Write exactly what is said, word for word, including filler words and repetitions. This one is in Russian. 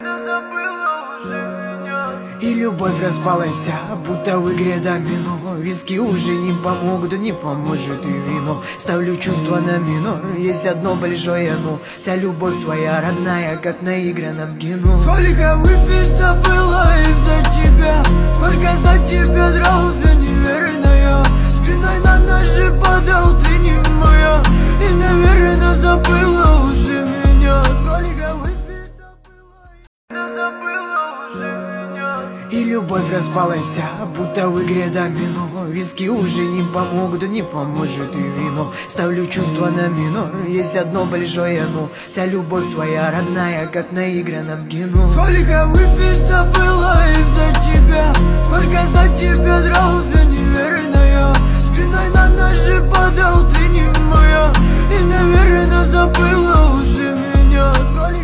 И любовь распалась, будто в игре домино. Виски уже не помогут, не поможет и вино. Ставлю чувства на минор, есть одно большое но. Вся любовь твоя родная, как на наигранном кино. Сколько выпито было из-за тебя, сколько за тебя дрался, неверная. Спиной на ножи падал, ты не моя, и, наверное, забыла уже меня. Сколько выпито было, и забыла уже меня. И любовь распалась, будто в игре домино. Виски уже не помогут, не поможет и вино. Ставлю чувства на минор, есть одно большое но. Вся любовь твоя родная, как на наигранном кино. Сколько выпито было из-за тебя, сколько за тебя дрался, неверная. Спиной на ножи падал, ты не моя, и, наверное, забыла уже меня. Сколько